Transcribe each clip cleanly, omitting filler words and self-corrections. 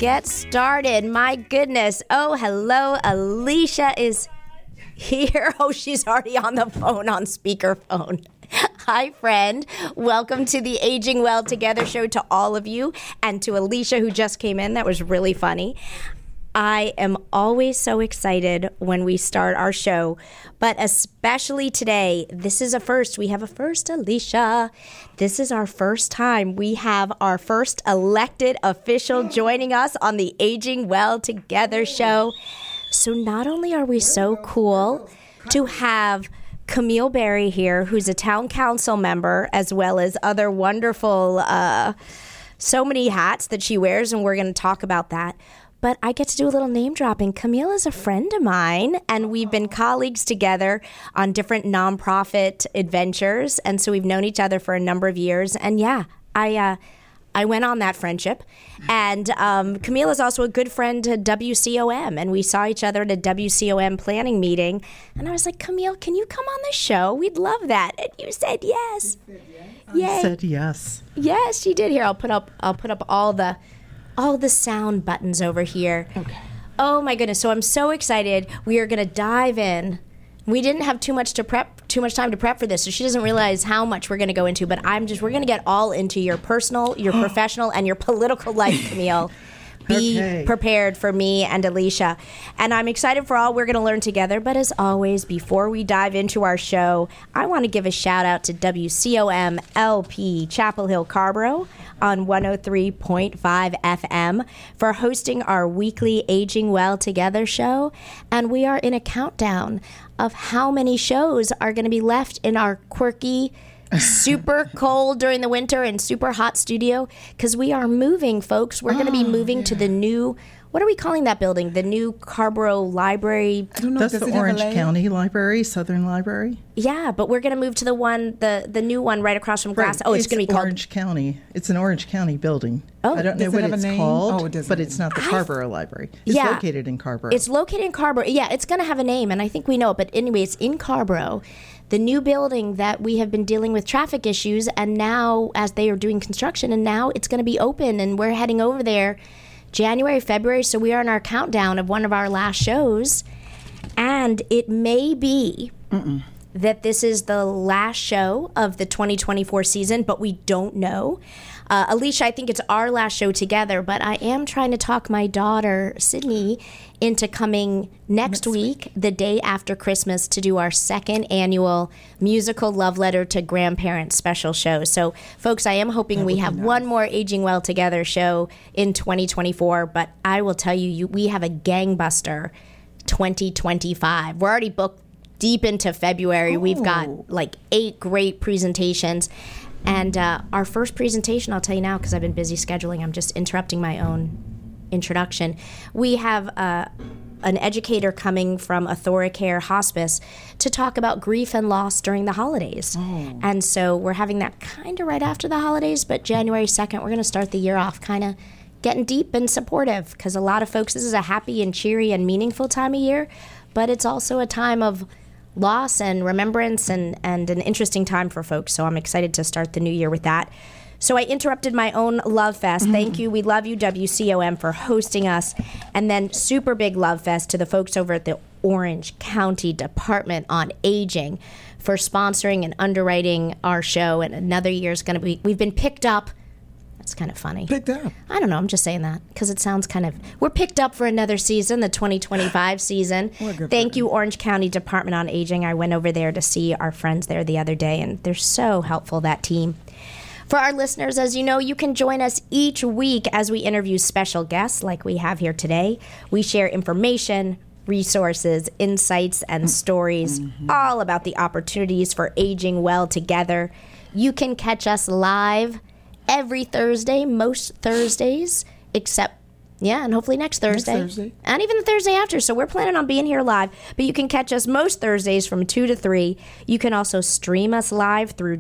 get started. My goodness. Oh, hello. Alicia is here. Oh, she's already on the phone on speakerphone. Hi, friend. Welcome to the Aging Well Together show to all of you, and to Alicia, who just came in. That was really funny. I am always so excited when we start our show, but especially today. This is a first. We have a first, Alicia. This is our first time. We have our first elected official joining us on the Aging Well Together show. So not only are we so cool to have Camille Berry here, who's a town council member, as well as other wonderful, so many hats that she wears, and we're going to talk about that. But I get to do a little name dropping. Camille is a friend of mine, and we've been colleagues together on different nonprofit adventures. And so we've known each other for a number of years. And yeah, I went on that friendship. And Camille is also a good friend to WCOM. And we saw each other at a WCOM planning meeting. And I was like, Camille, can you come on the show? We'd love that. And you said yes. Yay. I said yes. Yes, she did. Here, I'll put up all the sound buttons over here. Okay. Oh my goodness. So I'm so excited. We are going to dive in. We didn't have too much time to prep for this, so she doesn't realize how much we're going to go into, but we're going to get all into your personal, your professional, and your political life, Camille. Be prepared for me and Alicia. And I'm excited for all we're going to learn together. But as always, before we dive into our show, I want to give a shout out to WCOM LP Chapel Hill Carborough on 103.5 FM for hosting our weekly Aging Well Together show. And we are in a countdown of how many shows are going to be left in our quirky, super cold during the winter and super hot studio, because we are moving, folks. We're going to be moving to the new, what are we calling that building? The new Carborough Library. I don't know. That's the Orange County Library, Southern Library. Yeah, but we're going to move to the one, the new one right across from Glass. Right. Oh, it's going to be called Orange County. It's an Orange County building. Oh, I don't know what it's called, but it's not the Carborough Library. It's located in Carborough. It's located in Carborough. Yeah, it's going to have a name, and I think we know it. But anyway, it's in Carborough. The new building that we have been dealing with traffic issues, and now as they are doing construction, and now it's going to be open, and we're heading over there January, February, so we are on our countdown of one of our last shows, and it may be that this is the last show of the 2024 season, but we don't know. Alicia, I think it's our last show together, but I am trying to talk my daughter, Sydney, into coming next week, the day after Christmas, to do our second annual musical Love Letter to Grandparents special show. So, folks, I am hoping we have one more Aging Well Together show in 2024, but I will tell you, we have a gangbuster 2025. We're already booked deep into February. We've got like 8 great presentations. And our first presentation, I'll tell you now, because I've been busy scheduling, I'm just interrupting my own introduction. We have an educator coming from AuthoriCare Hospice to talk about grief and loss during the holidays. And so we're having that kind of right after the holidays, but January 2nd, we're going to start the year off kind of getting deep and supportive, because a lot of folks, this is a happy and cheery and meaningful time of year, but it's also a time of loss and remembrance and an interesting time for folks. So I'm excited to start the new year with that. So I interrupted my own Love Fest. Thank you. We love you, WCOM, for hosting us. And then super big Love Fest to the folks over at the Orange County Department on Aging for sponsoring and underwriting our show. And another year is going to be, we've been picked up. It's kind of funny. Picked up? I don't know. I'm just saying that because it sounds kind of... We're picked up for another season, the 2025 season. Thank you, Orange County Department on Aging. I went over there to see our friends there the other day, and they're so helpful, that team. For our listeners, as you know, you can join us each week as we interview special guests like we have here today. We share information, resources, insights, and stories all about the opportunities for aging well together. You can catch us live every Thursday, most Thursdays, except, and hopefully next Thursday. And even the Thursday after. So we're planning on being here live. But you can catch us most Thursdays from 2 to 3. You can also stream us live through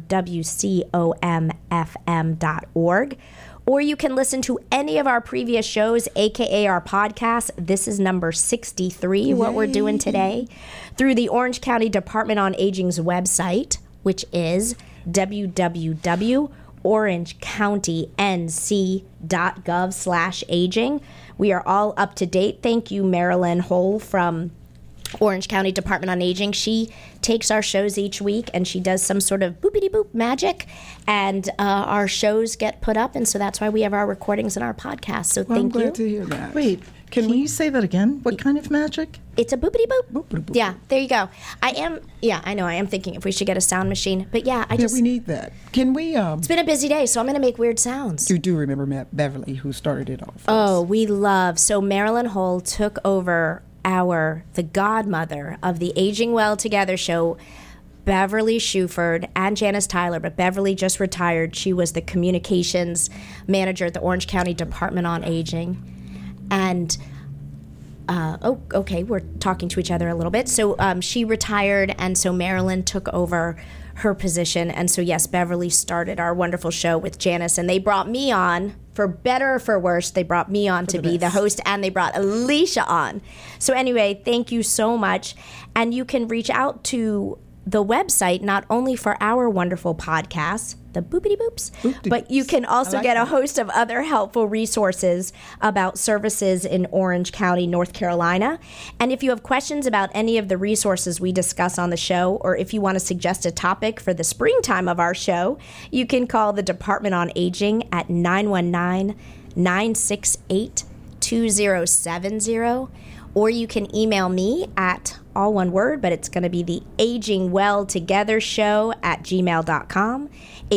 WCOMFM.org. Or you can listen to any of our previous shows, a.k.a. our podcast. This is number 63, what we're doing today, through the Orange County Department on Aging's website, which is www.orangec.org. orangecounty.nc.gov/aging. We are all up to date. Thank you, Marilyn Hull from Orange County Department on Aging. She takes our shows each week and she does some sort of boopity-boop magic, and our shows get put up, and so that's why we have our recordings and our podcasts. So well, thank you. I'm glad to hear that. Wait, can you say that again? What kind of magic? It's a boopity-boop. Boop-a-boop. Yeah, there you go. I am thinking if we should get a sound machine. But yeah, we need that. Can we... It's been a busy day, so I'm going to make weird sounds. You do remember Matt Beverly, who started it off. Oh, we love. So Marilyn Hull took over the godmother of the Aging Well Together show, Beverly Shuford and Janice Tyler, but Beverly just retired. She was the communications manager at the Orange County Department on Aging. And, we're talking to each other a little bit. So she retired, and so Marilyn took over her position. And so, yes, Beverly started our wonderful show with Janice, and they brought me on. For better or for worse, they brought me on to be the host, and they brought Alicia on. So anyway, thank you so much. And you can reach out to the website not only for our wonderful podcasts, the Boopity Boops, but you can also get a host of other helpful resources about services in Orange County, North Carolina. And if you have questions about any of the resources we discuss on the show, or if you want to suggest a topic for the springtime of our show, you can call the Department on Aging at 919-968-2070, or you can email me at all one word, but it's going to be the Aging Well Together Show at gmail.com.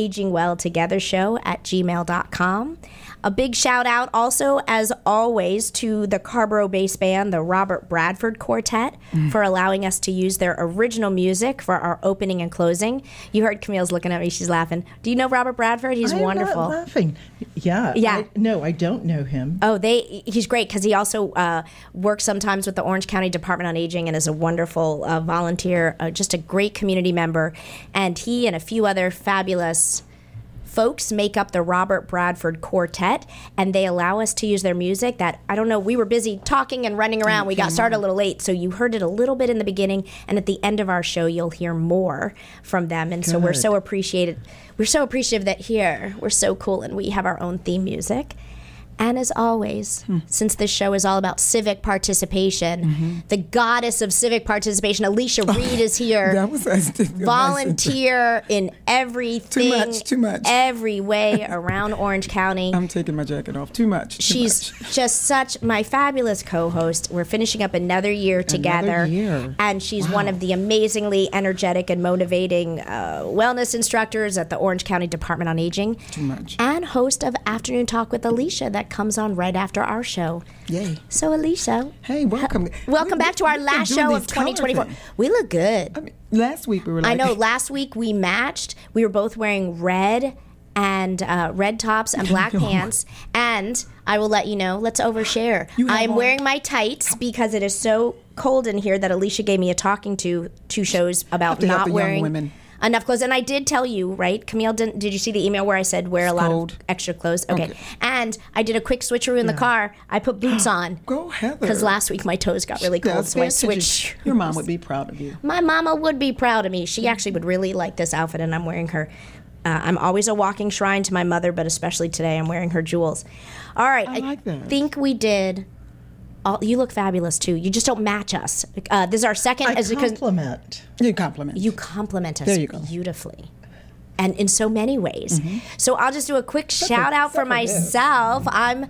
agingwelltogethershow@gmail.com. A big shout out also, as always, to the Carrboro-based band, the Robert Bradford Quartet, for allowing us to use their original music for our opening and closing. You heard Camille's looking at me. She's laughing. Do you know Robert Bradford? He's wonderful. I'm not laughing. Yeah. No, I don't know him. Oh, he's great because he also works sometimes with the Orange County Department on Aging and is a wonderful volunteer, just a great community member. And he and a few other fabulous folks make up the Robert Bradford Quartet, and they allow us to use their music. That, I don't know, we were busy talking and running around. We got started a little late, so you heard it a little bit in the beginning, and at the end of our show, you'll hear more from them. And so we're so appreciative that here, we're so cool, and we have our own theme music. And as always, since this show is all about civic participation, the goddess of civic participation, Alicia Reed, is here. Volunteer in everything. Too much. Every way around Orange County. I'm taking my jacket off. Too much. She's just such my fabulous co-host. We're finishing up another year together. And she's one of the amazingly energetic and motivating wellness instructors at the Orange County Department on Aging. Too much. And host of Afternoon Talk with Alicia that comes on right after our show. Yay. So, Alicia. Hey, welcome. Welcome back to our last show of 2024. We look good. I mean, last week we were like... I know, last week we matched. We were both wearing red and red tops and black pants. And I will let you know, let's overshare. I'm wearing my tights because it is so cold in here that Alicia gave me a talking to 2 shows about not wearing... women. Enough clothes. And I did tell you, right? Camille, did you see the email where I said wear a lot of extra clothes? Okay. And I did a quick switcheroo in the car. I put boots on. Go, Heather. Because last week my toes got really cold, so I switched. Your mom would be proud of you. My mama would be proud of me. She actually would really like this outfit, and I'm wearing her. I'm always a walking shrine to my mother, but especially today I'm wearing her jewels. All right. I like that. I think we did... you look fabulous, too. You just don't match us. This is our second... compliment. You compliment. You compliment us beautifully. And in so many ways. So I'll just do a quick shout out for myself.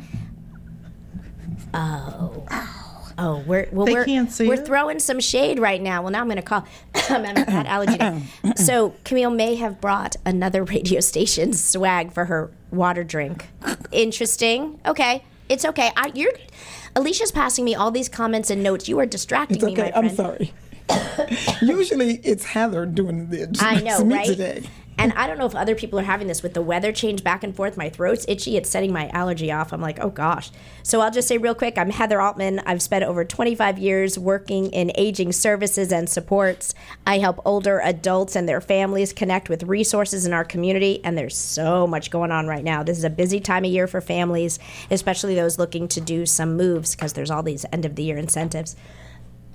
We're throwing some shade right now. Well, now I'm going to call. I'm at allergy day. So Camille may have brought another radio station swag for her water drink. Interesting. Okay. It's okay. Alicia's passing me all these comments and notes. You are distracting me, my friend. I'm sorry. Usually it's Heather doing this. I know, right? Today. And I don't know if other people are having this with the weather change back and forth. My throat's itchy. It's setting my allergy off. I'm like, oh gosh. So I'll just say real quick, I'm Heather Altman. I've spent over 25 years working in aging services and supports. I help older adults and their families connect with resources in our community. And there's so much going on right now. This is a busy time of year for families, especially those looking to do some moves because there's all these end of the year incentives.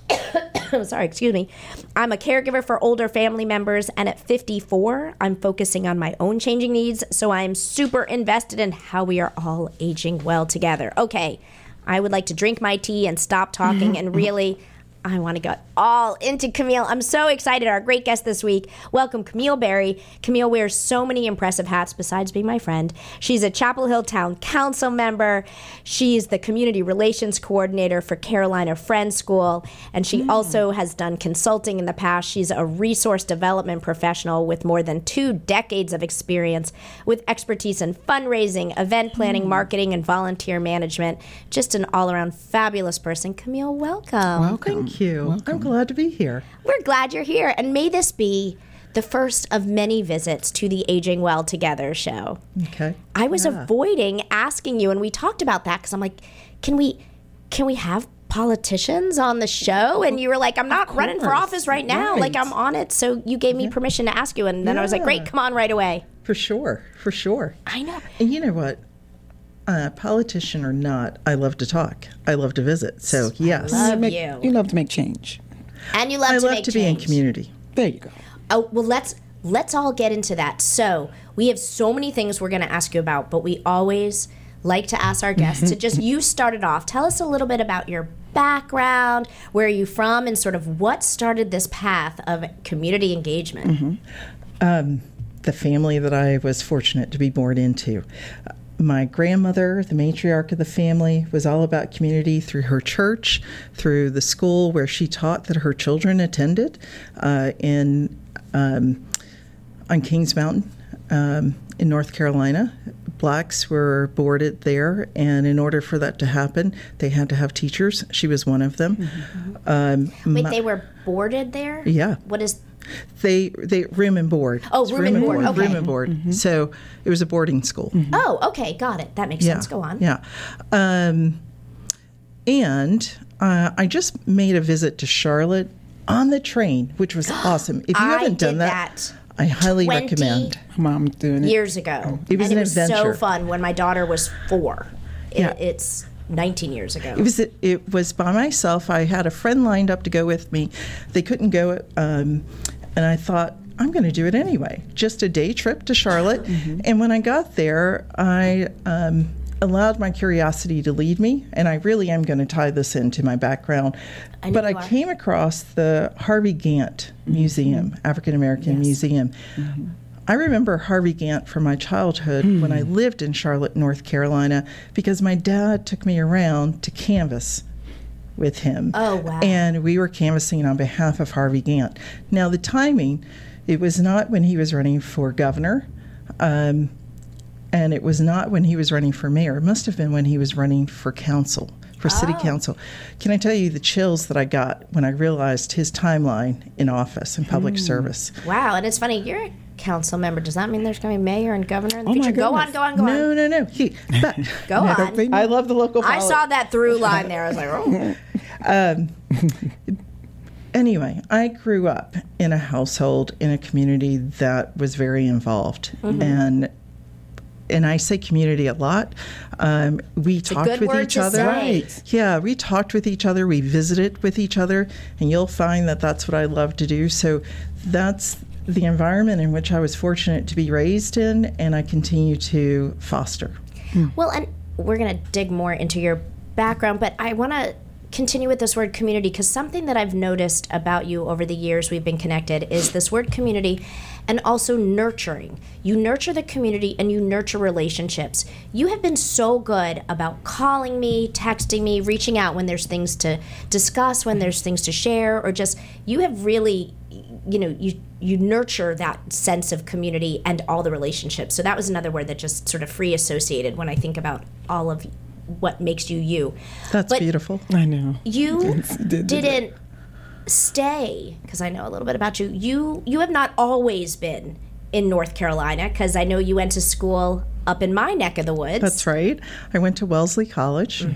sorry, excuse me. I'm a caregiver for older family members, and at 54, I'm focusing on my own changing needs, so I'm super invested in how we are all aging well together. Okay, I would like to drink my tea and stop talking and really... I want to get all into Camille. I'm so excited. Our great guest this week. Welcome, Camille Berry. Camille wears so many impressive hats besides being my friend. She's a Chapel Hill Town Council member. She's the Community Relations Coordinator for Carolina Friends School. And she also has done consulting in the past. She's a resource development professional with more than 2 decades of experience with expertise in fundraising, event planning, marketing, and volunteer management. Just an all-around fabulous person. Camille, welcome. Thank you. Welcome. I'm glad to be here. We're glad you're here. And may this be the first of many visits to the Aging Well Together show. Okay. I was avoiding asking you, and we talked about that because I'm like, can we have politicians on the show? And you were like, I'm not running for office right now. Right. Like, I'm on it. So you gave me permission to ask you. And then I was like, great, come on right away. For sure. I know. And you know what? Politician or not, I love to talk. I love to visit. So, yes. You love to make change. And you love to make change. I love to be in community. There you go. Oh, well, let's all get into that. So, we have so many things we're going to ask you about, but we always like to ask our guests to just, you started off. Tell us a little bit about your background, where are you from, and sort of what started this path of community engagement. The family that I was fortunate to be born into. My grandmother, the matriarch of the family, was all about community through her church, through the school where she taught that her children attended on Kings Mountain in North Carolina. Blacks were boarded there, and in order for that to happen, they had to have teachers. She was one of them. Wait, they were boarded there? Yeah. What is... They room and board. Oh, room and board. Okay. Room and board. So it was a boarding school. Oh, okay, got it. That makes sense. Go on. Yeah, and I just made a visit to Charlotte on the train, which was awesome. If you haven't done that, I highly recommend. Mom's doing it years ago. It was an adventure. So fun when my daughter was 4. It's 19 years ago. It was by myself. I had a friend lined up to go with me. They couldn't go, and I thought, I'm going to do it anyway. Just a day trip to Charlotte. And when I got there, I allowed my curiosity to lead me, and I really am going to tie this into my background. But I came across the Harvey Gantt Museum, African American Museum. I remember Harvey Gantt from my childhood when I lived in Charlotte, North Carolina, because my dad took me around to canvas with him. Oh, wow. And we were canvassing on behalf of Harvey Gantt. Now, the timing, it was not when he was running for governor, and it was not when he was running for mayor. It must have been when he was running for council, for city council. Can I tell you the chills that I got when I realized his timeline in office and public service? Wow, and it's funny, you're a council member. Does that mean there's going to be mayor and governor in the future? Go on. No. But go on. I love the local politics. I saw that through line there. I was like, oh. Anyway, I grew up in a household, in a community that was very involved. And I say community a lot. We talked with each other. Right. Yeah, we talked with each other. We visited with each other. And you'll find that that's what I love to do. So that's the environment in which I was fortunate to be raised in, and I continue to foster. Well, and we're going to dig more into your background, but I want to continue with this word community, because something that I've noticed about you over the years we've been connected is this word community, and also nurturing. You nurture the community and you nurture relationships. You have been so good about calling me, texting me, reaching out when there's things to discuss, when there's things to share, or just, you have really, you nurture that sense of community and all the relationships. So that was another word that just sort of free associated when I think about all of what makes you you. That's beautiful. I know. You didn't stay, because I know a little bit about you. You have not always been in North Carolina, because I know you went to school up in my neck of the woods. That's right. I went to Wellesley College.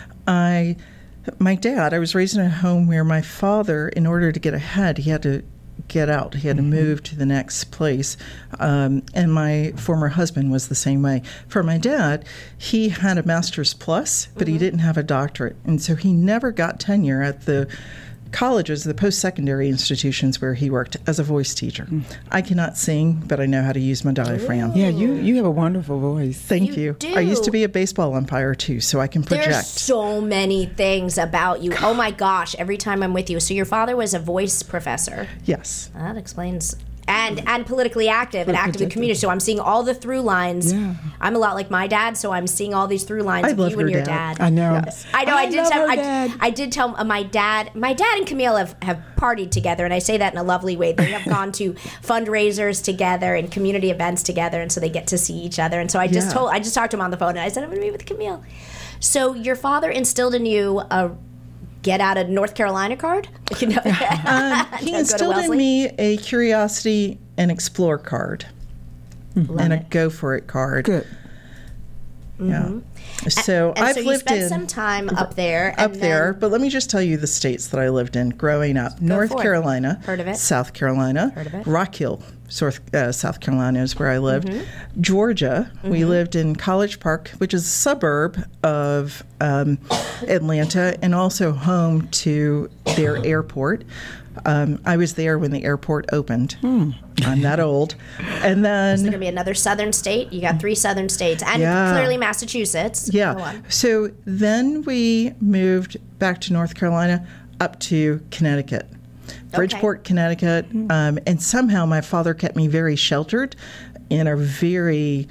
My dad, I was raised in a home where my father, in order to get ahead, he had to get out. He had to move to the next place. And my former husband was the same way. For my dad, he had a master's plus, but he didn't have a doctorate. And so he never got tenure at the colleges, the post-secondary institutions where he worked as a voice teacher. I cannot sing, but I know how to use my diaphragm. Yeah, you have a wonderful voice. Thank you. do. I used to be a baseball umpire too, so I can project. There's so many things about you. Oh my gosh, every time I'm with you. So your father was a voice professor. Yes. That explains. And politically active and active in community. So I'm seeing all the through lines. Yeah. I'm a lot like my dad, so I'm seeing all these through lines I of love you and your your dad. dad. I know. Yes. I know. I did tell my dad and Camille have partied together, and I say that in a lovely way. They have gone to fundraisers together and community events together, and so they get to see each other. And so I just talked to him on the phone, and I said I'm going to meet with Camille. So your father instilled in you a get out of North Carolina card? You know, He instilled in me a curiosity and explore card and a go for it card. Good. Yeah. So And I've so you lived spent in some time up there. up and there, then- but let me just tell you the states that I lived in growing up. North for it. Carolina, Heard of it. South Carolina, Heard of it. Rock Hill, South Carolina is where I lived. Mm-hmm. Georgia, we lived in College Park, which is a suburb of Atlanta and also home to their airport. I was there when the airport opened. I'm that old. And There's going then to be another southern state. You got 3 southern states, and Yeah. clearly Massachusetts. Go yeah. on. So then we moved back to North Carolina up to Connecticut. Bridgeport, Connecticut. And somehow my father kept me very sheltered in a very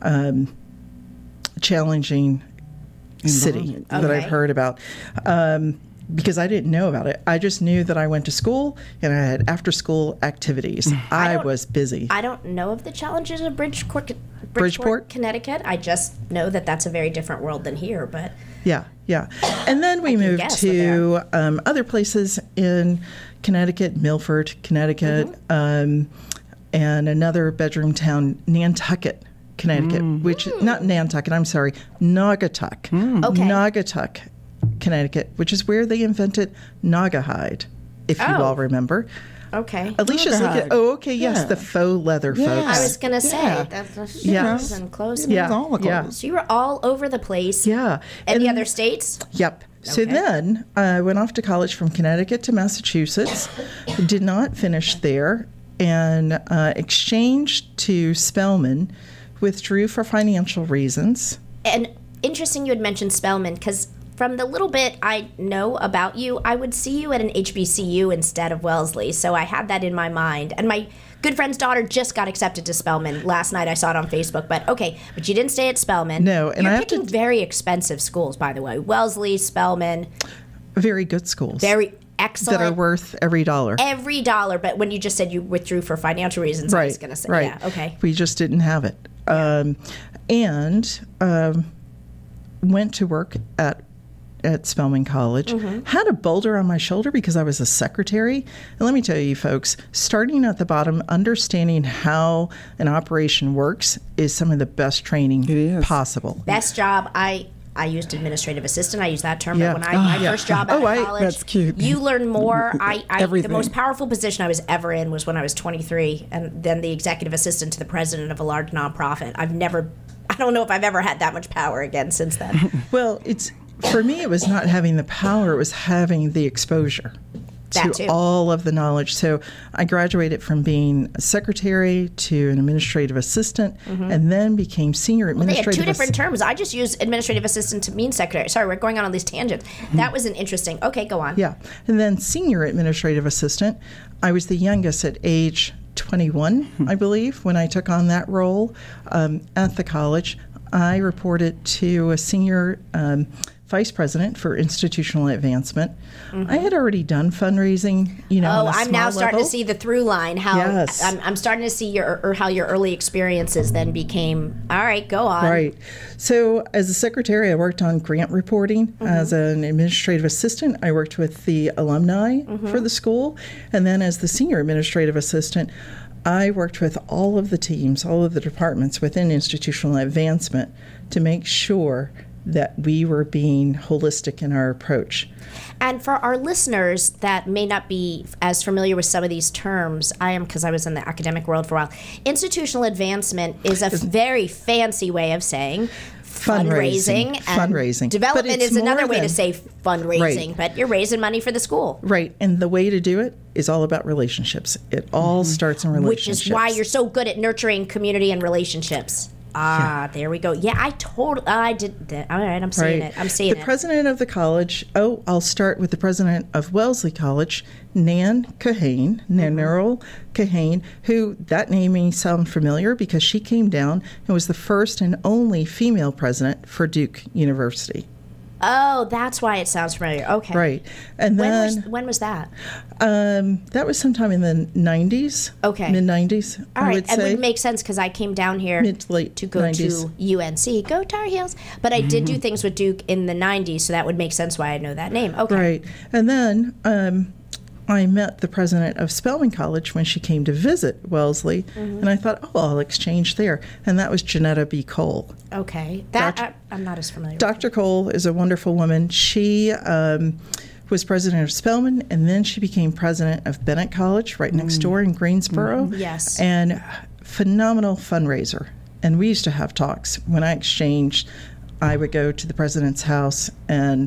challenging city that I've Okay. heard about. Because I didn't know about it. I just knew that I went to school and I had after school activities. I was busy. I don't know of the challenges of Bridgeport, Bridgeport? Connecticut. I just know that that's a very different world than here. But Yeah, yeah. And then we moved guess to other places in Connecticut, Milford, Connecticut, and another bedroom town, Nantucket, Connecticut, which not Nantucket, I'm sorry, Naugatuck. Okay. Naugatuck, Connecticut, which is where they invented Naugahyde, if you Oh. all remember. okay. Alicia's looking, yes, Yeah. the faux leather Yeah. folks. I was gonna say Yeah. that's Yeah. shoes and clothes. Yeah. It's all the Yeah. clothes. So you were all over the place. Yeah. Any And- other states? Yep. So Okay. then I went off to college from Connecticut to Massachusetts, did not finish there, and exchanged to Spelman, withdrew for financial reasons. And interesting you had mentioned Spelman, because from the little bit I know about you, I would see you at an HBCU instead of Wellesley. So I had that in my mind. And my good friend's daughter just got accepted to Spelman. Last night I saw it on Facebook. But you didn't stay at Spelman. No, and You're I have picking to- very expensive schools, by the way. Wellesley, Spelman, Very good schools very excellent. that are worth every dollar. Every dollar. But when you just said you withdrew for financial reasons, I was going to say, right. yeah, okay. We just didn't have it. And went to work at Spelman College, had a boulder on my shoulder because I was a secretary. And let me tell you, folks, starting at the bottom, understanding how an operation works is some of the best training It is. possible. Best job, I used administrative assistant. I used that term. Yeah. But when my first job out of college, That's cute. you learn more. The Everything. most powerful position I was ever in was when I was 23, and then the executive assistant to the president of a large nonprofit. I don't know if I've ever had that much power again since then. Well, for me, it was not having the power, it was having the exposure That to too. all of the knowledge. So I graduated from being a secretary to an administrative assistant and then became senior They had administrative two different terms. I just use administrative assistant to mean secretary. Sorry, we're going on these tangents. That was an interesting. Okay, go on. Yeah. And then senior administrative assistant, I was the youngest at age 21, I believe, when I took on that role at the college. I reported to a senior vice president for institutional advancement. I had already done fundraising, on a I'm now small starting level. to see the through line. How Yes. I'm starting to see how your early experiences then became. All right, go on. Right. So, as a secretary, I worked on grant reporting. As an administrative assistant, I worked with the alumni for the school. And then, as the senior administrative assistant, I worked with all of the teams, all of the departments within institutional advancement to make sure that we were being holistic in our approach. And for our listeners that may not be as familiar with some of these terms, I am, because I was in the academic world for a while. Institutional advancement is a very fancy way of saying fundraising. Fundraising. Development is another way to say fundraising, Right. but you're raising money for the school. Right. And the way to do it is all about relationships. It all starts in relationships. Which is why you're so good at nurturing community and relationships. There we go. Yeah, I did that. All right, I'm seeing it. I'm seeing it. The president of the college, I'll start with the president of Wellesley College, Nan Nerl Kahane, who, that name may sound familiar because she came down and was the first and only female president for Duke University. Oh, that's why it sounds familiar. Okay. Right. And then when was that? That was sometime in the 90s. Okay. Mid-90s, All I right. would say. It would make sense because I came down here Mid to late to go 90s. to UNC. Go Tar Heels. But I did do things with Duke in the 90s, so that would make sense why I know that name. Okay. Right. And then I met the president of Spelman College when she came to visit Wellesley, and I thought, I'll exchange there. And that was Janetta B. Cole. Okay. I'm not as familiar Dr. Cole is a wonderful woman. She was president of Spelman, and then she became president of Bennett College right next door in Greensboro. Yes. And phenomenal fundraiser. And we used to have talks. When I exchanged, I would go to the president's house and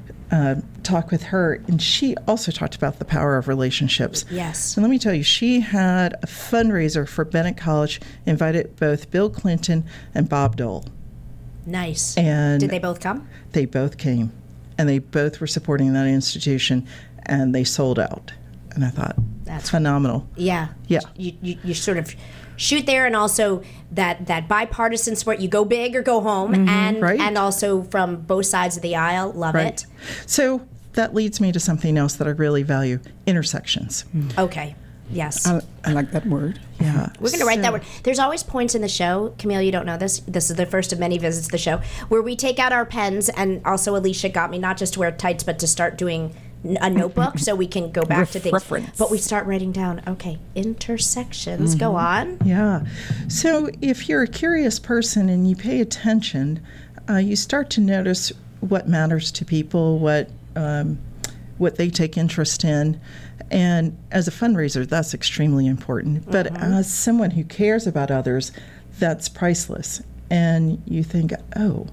talk with her, and she also talked about the power of relationships. Yes. And let me tell you, she had a fundraiser for Bennett College, invited both Bill Clinton and Bob Dole. Nice. And did they both come? They both came, and they both were supporting that institution, and they sold out. And I thought, that's phenomenal. Yeah. Yeah. You sort of shoot there, and also that bipartisan sport, you go big or go home, and also from both sides of the aisle. Love it. So that leads me to something else that I really value: intersections. Okay. Yes. I like that word. Yeah. We're going to write that word. There's always points in the show, Camille, you don't know this. This is the first of many visits to the show, where we take out our pens, and also Alicia got me not just to wear tights, but to start doing a notebook so we can go back to things. Reference. But we start writing down, okay, intersections. Go on. Yeah. So if you're a curious person and you pay attention, you start to notice what matters to people, what they take interest in. And as a fundraiser, that's extremely important. But as someone who cares about others, that's priceless. And you think, oh,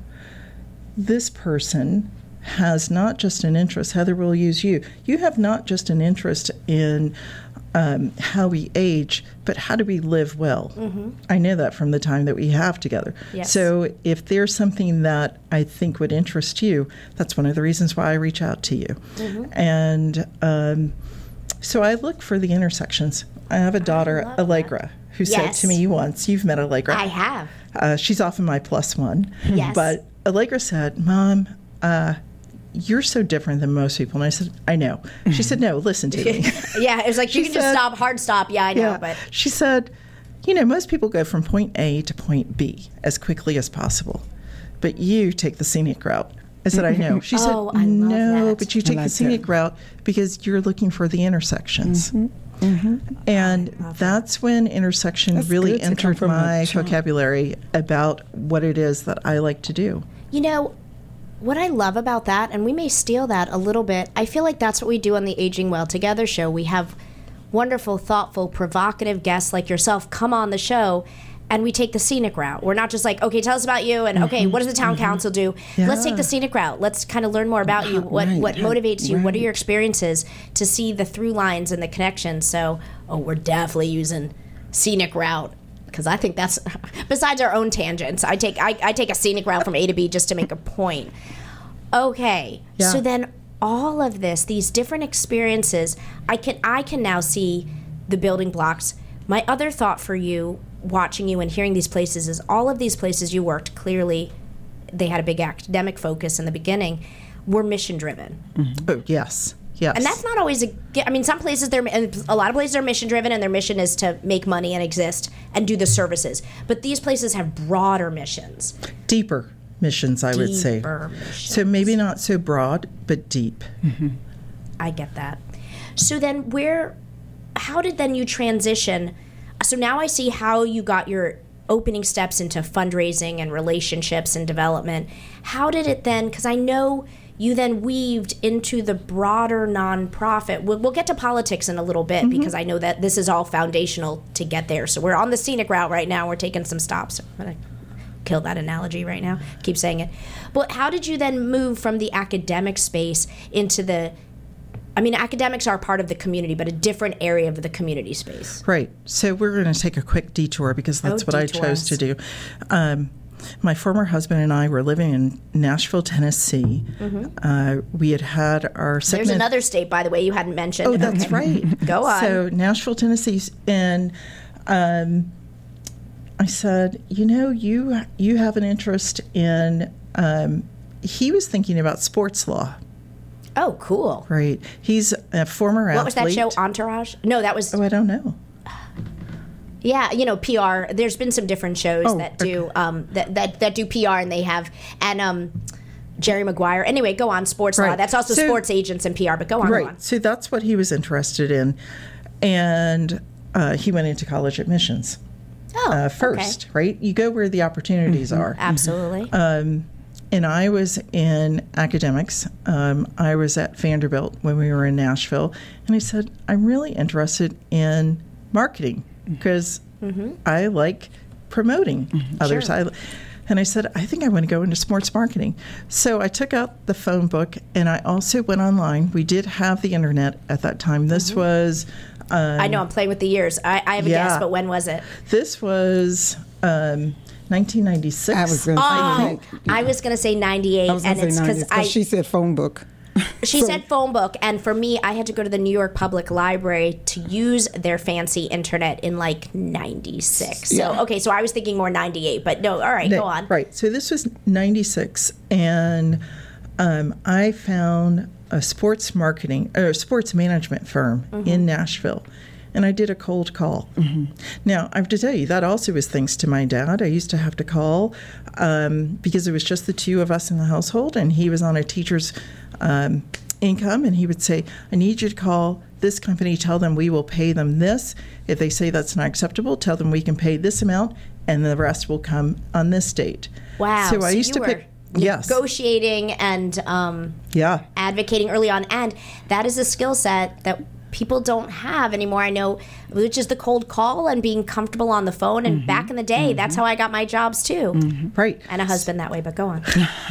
this person has not just an interest, Heather will use you. You have not just an interest in how we age, but how do we live well? I know that from the time that we have together. Yes. So if there's something that I think would interest you, that's one of the reasons why I reach out to you. And so I look for the intersections. I have a daughter, Allegra, who said to me once, you've met Allegra. I have. She's often my plus one. Yes. But Allegra said, Mom, you're so different than most people. And I said, I know. She said, no, listen to me. Yeah, it was like, you can just stop, hard stop. Yeah, I know. But she said, most people go from point A to point B as quickly as possible. But you take the scenic route. I said, I know. She said, I love no, that. but you take the scenic route because you're looking for the intersections. And that's when intersection really entered my vocabulary about what it is that I like to do. What I love about that, and we may steal that a little bit, I feel like that's what we do on the Aging Well Together show. We have wonderful, thoughtful, provocative guests like yourself come on the show, and we take the scenic route. We're not just like, okay, tell us about you, and okay, what does the town council do? Yeah. Let's take the scenic route. Let's kind of learn more about you. What motivates you? What are your experiences? To see the through lines and the connections. So, we're definitely using scenic route. Because I think that's, besides our own tangents, I take a scenic route from A to B just to make a point. Okay, so then all of this, these different experiences, I can now see the building blocks. My other thought for you, watching you and hearing these places, is all of these places you worked, clearly they had a big academic focus in the beginning, were mission driven. Oh, yes. Yes. And that's not always some places, a lot of places are mission driven, and their mission is to make money and exist and do the services. But these places have broader missions. Deeper missions, I would say. Missions. So maybe not so broad, but deep. I get that. So then how did then you transition? So now I see how you got your opening steps into fundraising and relationships and development. How did it then, because I know you then weaved into the broader nonprofit. We'll get to politics in a little bit because I know that this is all foundational to get there. So we're on the scenic route right now. We're taking some stops. I'm going to kill that analogy right now. Keep saying it. But how did you then move from the academic space into the, I mean, academics are part of the community, but a different area of the community space? Right. So we're going to take a quick detour because that's what I chose to do. My former husband and I were living in Nashville, Tennessee. We had our second... There's another state, by the way, you hadn't mentioned. Oh, that's right. Go on. So Nashville, Tennessee, and I said, you have an interest in... he was thinking about sports law. Oh, cool. Right. He's a former athlete. What was that show, Entourage? No, that was... Oh, I don't know. Yeah, PR. There's been some different shows that do that do PR, and they have Jerry Maguire. Anyway, go on. Sports law. That's also sports agents and PR. But go on. Right. Go on. So that's what he was interested in, and he went into college admissions. First, okay. Right? You go where the opportunities are. Absolutely. And I was in academics. I was at Vanderbilt when we were in Nashville, and I said, I'm really interested in marketing. Because I like promoting others. Sure. And I said, I think I want to go into sports marketing. So I took out the phone book, and I also went online. We did have the internet at that time. This was... I know, I'm playing with the years. I have a guess, but when was it? This was 1996. I was going to say 98. And it's because she said phone book. She said phone book, and for me, I had to go to the New York Public Library to use their fancy internet in like 96. So, okay, so I was thinking more 98, but no, all right, go on. Right, so this was 96, and I found a sports management firm in Nashville, and I did a cold call. Now, I have to tell you, that also was thanks to my dad. I used to have to call because it was just the two of us in the household, and he was on a teacher's income, and he would say, I need you to call this company, tell them we will pay them this. If they say that's not acceptable, tell them we can pay this amount, and the rest will come on this date. Wow. So I used to pick... Yes. Negotiating and advocating early on. And that is a skill set that people don't have anymore. I know, which is the cold call and being comfortable on the phone. And back in the day, that's how I got my jobs too. Right. And a husband that way, but go on.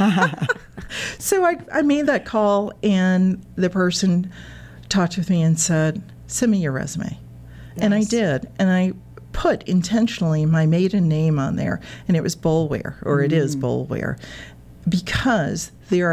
So I made that call, and the person talked with me and said, send me your resume. Nice. And I did. And I put intentionally my maiden name on there, and it was Boulware, or it is Boulware. Because there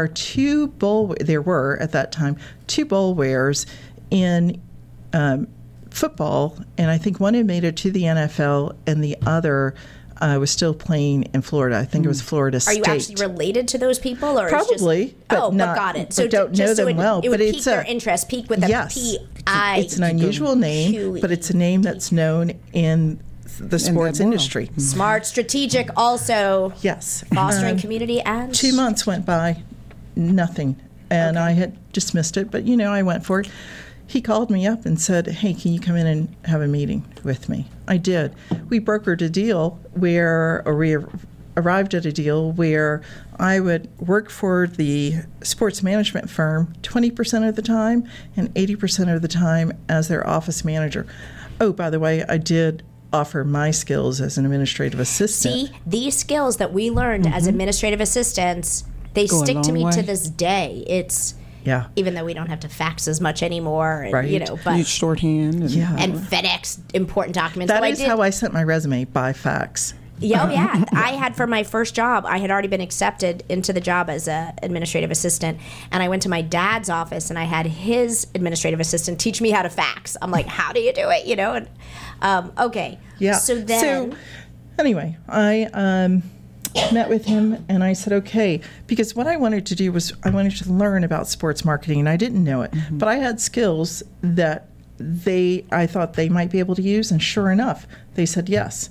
were at that time two Boulwares in football, and I think one had made it to the NFL, and the other was still playing in Florida. I think it was Florida State. Are you actually related to those people, or probably? Just, but got it. So don't know them well. It would but pique their interest. Peak with a P-I. It's an unusual name, but it's a name that's known in the sports industry. Smart, strategic, also. Yes. Fostering community and... 2 months went by, nothing. And I had dismissed it, but, I went for it. He called me up and said, hey, can you come in and have a meeting with me? I did. We brokered a deal we arrived at a deal where I would work for the sports management firm 20% of the time and 80% of the time as their office manager. Oh, by the way, I did offer my skills as an administrative assistant. See, these skills that we learned as administrative assistants, they stick to me to this day. It's even though we don't have to fax as much anymore, and, but use shorthand and FedEx important documents. That is how I sent my resume, by fax. Yeah. I had, for my first job, I had already been accepted into the job as an administrative assistant, and I went to my dad's office, and I had his administrative assistant teach me how to fax. I'm like, how do you do it? And, okay. Yeah. So anyway, I met with him, and I said, okay, because what I wanted to do was I wanted to learn about sports marketing, and I didn't know it, but I had skills that I thought they might be able to use, and sure enough, they said yes.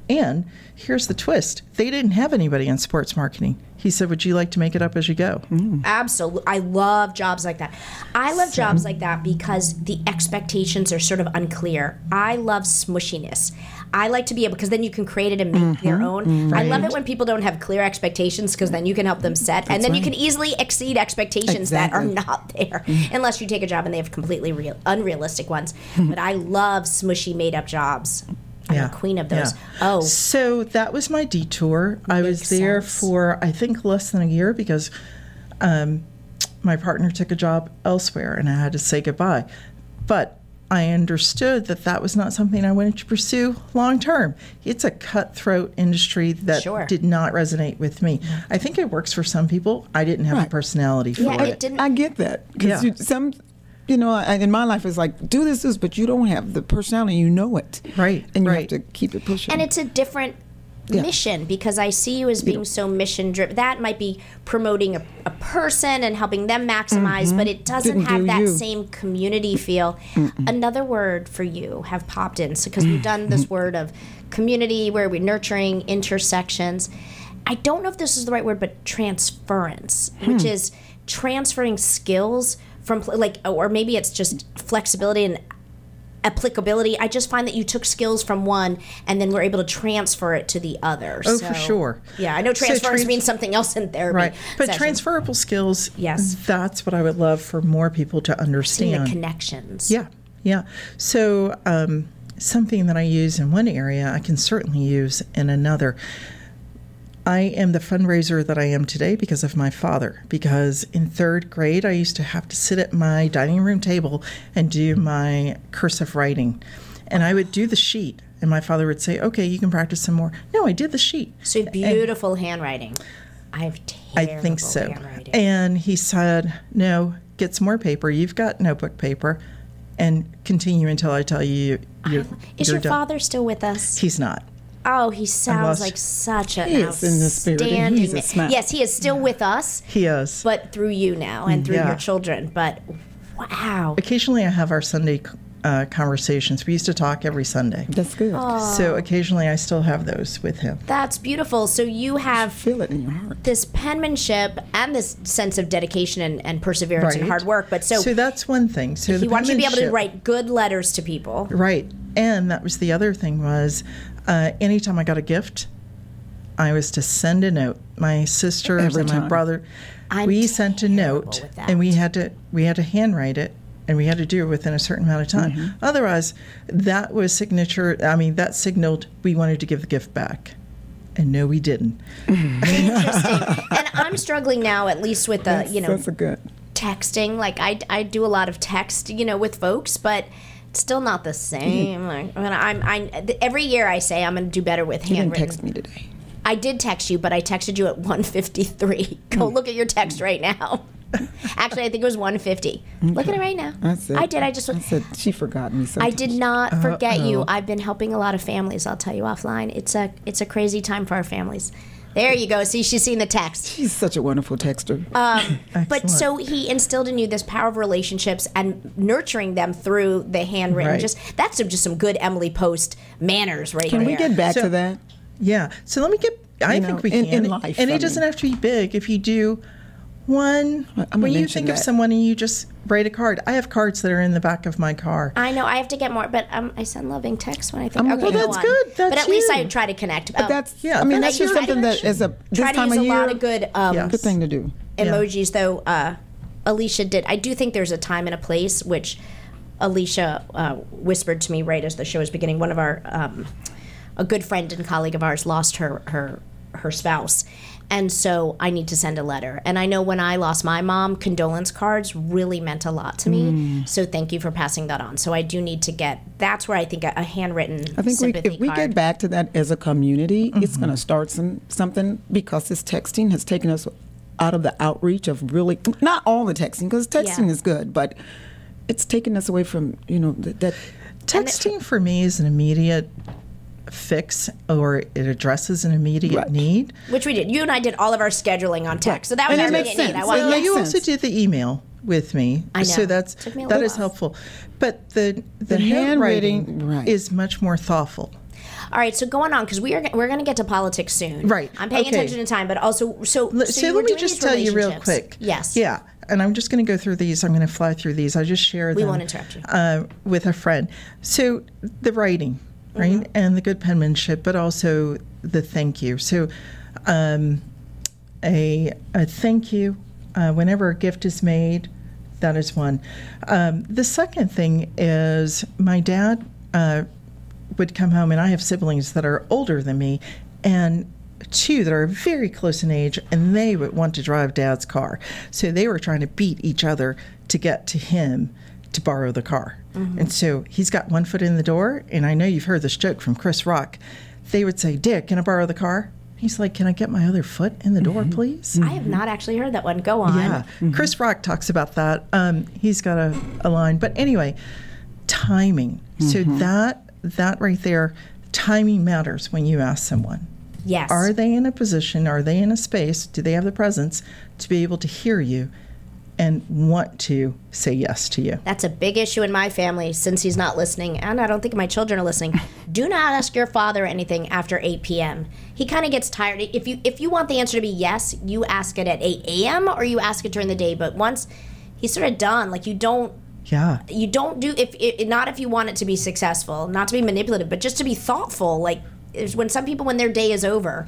And here's the twist. They didn't have anybody in sports marketing. He said, would you like to make it up as you go? Absolutely. I love jobs like that. I love jobs like that because the expectations are sort of unclear. I love smushiness. I like to be able, because then you can create it and make their own. I love it when people don't have clear expectations, because then you can help them set. And then you can easily exceed expectations that are not there, unless you take a job and they have completely unrealistic ones. But I love smushy, made-up jobs. I'm the queen of those. Oh. So that was my detour. I was there for, I think, less than a year because my partner took a job elsewhere and I had to say goodbye. But I understood that that was not something I wanted to pursue long term. It's a cutthroat industry that did not resonate with me. I think it works for some people. I didn't have the personality for it. I get that. Because in my life, it's like, do this, but you don't have the personality, you know it. Right. And you have to keep it pushing. And it's a different mission, because I see you as being so mission driven. That might be promoting a person and helping them maximize, but it doesn't have that same community feel. Another word for you have popped in, because we've done this word of community where we're nurturing intersections. I don't know if this is the right word, but transference, which is transferring skills from, or maybe it's just flexibility and applicability. I just find that you took skills from one and then were able to transfer it to the other. Oh, for sure. Yeah, I know transference means something else in therapy. Right. But transferable skills, that's what I would love for more people to understand. Seeing the connections. Yeah. So something that I use in one area, I can certainly use in another. I am the fundraiser that I am today because of my father. Because in third grade, I used to have to sit at my dining room table and do my cursive writing. And I would do the sheet. And my father would say, okay, you can practice some more. No, I did the sheet. So beautiful handwriting. I have terrible handwriting. And he said, no, get some more paper. You've got notebook paper. And continue until I tell you you're Is your father still with us? He's not. Oh, he sounds like such an outstanding man. Yes, he is still with us. He is. But through you now and through your children. But wow. Occasionally I have our Sunday conversations. We used to talk every Sunday. That's good. Oh. So occasionally I still have those with him. That's beautiful. So you have feel it in your heart. This penmanship and this sense of dedication and perseverance and hard work. But so that's one thing. So he wants you to be able to write good letters to people. Right. And that was the other thing was anytime I got a gift, I was to send a note. My sisters and my brother, we sent a note, and we had to handwrite it, and we had to do it within a certain amount of time. Otherwise, that was signature. I mean, that signaled we wanted to give the gift back. And no, we didn't. Interesting. And I'm struggling now, at least with the, that's a good texting. Like I do a lot of text, with folks, but it's still not the same. Every year I say I'm going to do better with handwritten. You didn't text me today. I did text you, but I texted you at 1:53. Go look at your text right now. Actually, I think it was 1:50. Look at it right now. That's it. I did. I said she forgot me. Sometimes. I did not forget you. I've been helping a lot of families. I'll tell you offline. It's a crazy time for our families. There you go. See, she's seen the text. She's such a wonderful texter. But so he instilled in you this power of relationships and nurturing them through the handwritten. Right. That's just some good Emily Post manners right there. Can we get back to that? Yeah. So let me get. I think we can. In life, and it doesn't have to be big. If you do one, when you think of someone and you just write a card. I have cards that are in the back of my car. I know. I have to get more, but I send loving texts when I think. Okay, well, that's good. That's but at least I try to connect. But that's I mean that's just something that is a this time of year. Try to use a lot of good good thing to do. Emojis though. Alicia did. I do think there's a time and a place, which Alicia whispered to me right as the show was beginning. One of our a good friend and colleague of ours lost her spouse. And so I need to send a letter. And I know when I lost my mom, condolence cards really meant a lot to me. So thank you for passing that on. So I do need to get, that's where I think a handwritten sympathy if we get back to that as a community, it's going to start something because this texting has taken us out of the outreach of really, not all the texting, because texting is good, but it's taken us away from, that. Texting for me is an immediate fix, or it addresses an immediate need, which we did. You and I did all of our scheduling on text, so that was an immediate need. You also did the email with me, I know. So that is helpful. But the handwriting is much more thoughtful. All right, so going on, because we're going to get to politics soon. Right. I'm paying Okay. attention to time, but also, so let me just tell you real quick. Yes. Yeah, and I'm just going to go through these. I'm going to fly through these. I just shared them. We won't interrupt you. With a friend. So the writing, right, and the good penmanship, but also the thank you. So a thank you whenever a gift is made, that is one. The second thing is my dad would come home, and I have siblings that are older than me, and two that are very close in age, and they would want to drive Dad's car. So they were trying to beat each other to get to him to borrow the car. And so he's got one foot in the door, and I know you've heard this joke from Chris Rock. They would say, Dick, can I borrow the car? He's like, can I get my other foot in the door, please? I have not actually heard that one. Go on. Yeah. Chris Rock talks about that. He's got a line. But anyway, timing. So that right there, timing matters when you ask someone. Yes. Are they in a position, are they in a space, do they have the presence to be able to hear you and want to say yes to you? That's a big issue in my family since he's not listening, and I don't think my children are listening. Do not ask your father anything after 8 p.m. He kind of gets tired. If you want the answer to be yes, you ask it at 8 a.m. or you ask it during the day. But once he's sort of done, like you don't do if you want it to be successful, not to be manipulative, but just to be thoughtful. Like when some people, when their day is over,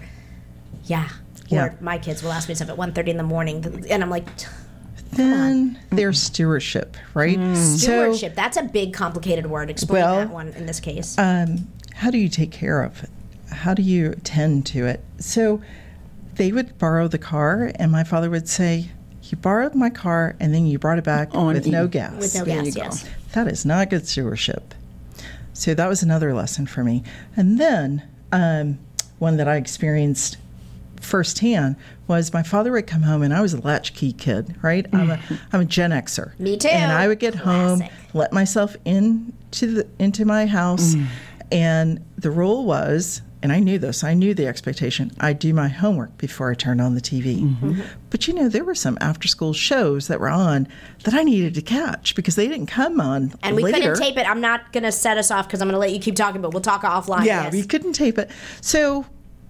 or my kids will ask me stuff at 1:30 in the morning, and I'm like. Then there's stewardship, right? Stewardship, that's a big, complicated word. Explain that one in this case. How do you take care of it? How do you tend to it? So they would borrow the car, and my father would say, you borrowed my car, and then you brought it back with no gas. With no gas, yes. That is not good stewardship. So that was another lesson for me. And then one that I experienced firsthand was my father would come home, and I was a latchkey kid, right? I'm a Gen Xer. Me too. And I would get home, let myself into my house, and the rule was, and I knew this, I knew the expectation, I'd do my homework before I turned on the TV. But there were some after-school shows that were on that I needed to catch because they didn't come on and we later. couldn't tape it. I'm not going to set us off because I'm going to let you keep talking, but we'll talk offline. Yeah, we couldn't tape it. So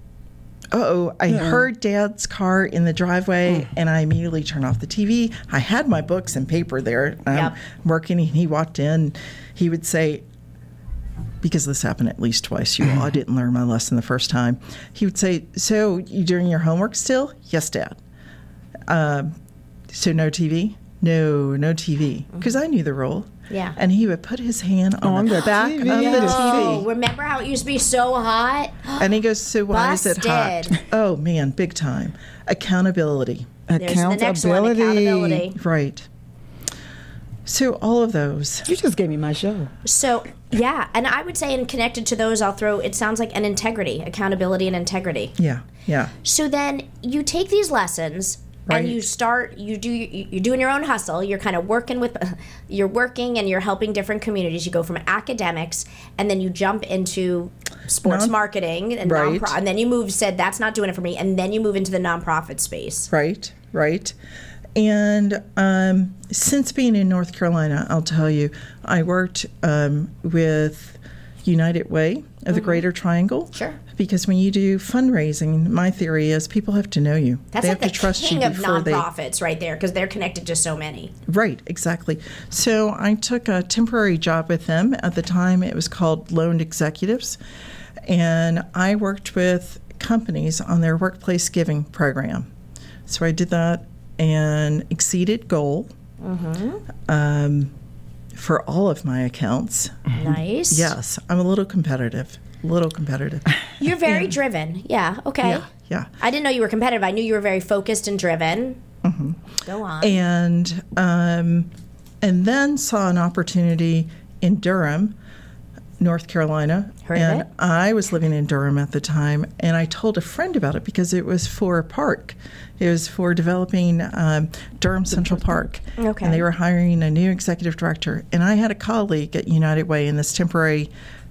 I heard Dad's car in the driveway, and I immediately turned off the TV. I had my books and paper there. I'm working, and he walked in. He would say, because this happened at least twice, I didn't learn my lesson the first time. He would say, so you doing your homework still? Yes, Dad. So no TV? No TV. Because I knew the rule. Yeah. And he would put his hand on the back of the TV. Remember how it used to be so hot? And he goes, so why is it hot? Oh, man, big time. Accountability. There's the next one, accountability. Right. So all of those. You just gave me my show. So, yeah. And I would say, and connected to those, I'll throw, it sounds like an integrity, accountability and integrity. Yeah. So then you take these lessons. Right. And you're doing your own hustle. You're kind of you're working and you're helping different communities. You go from academics and then you jump into sports marketing and and then you said that's not doing it for me, and then you move into the nonprofit space. Right. And since being in North Carolina, I'll tell you, I worked with United Way of the Greater Triangle. Sure. Because when you do fundraising, my theory is people have to know you. That's they like have to trust king you of nonprofits right there, because they're connected to so many. Right, exactly. So I took a temporary job with them. At the time, it was called Loaned Executives. And I worked with companies on their workplace giving program. So I did that and exceeded goal for all of my accounts. Nice. Yes, I'm a little competitive. You're very driven. Yeah, okay. Yeah. I didn't know you were competitive. I knew you were very focused and driven. Go on. And then saw an opportunity in Durham, North Carolina. Heard of it? I was living in Durham at the time, and I told a friend about it because it was for a park. It was for developing Durham Central Park. Okay. And they were hiring a new executive director. And I had a colleague at United Way in this temporary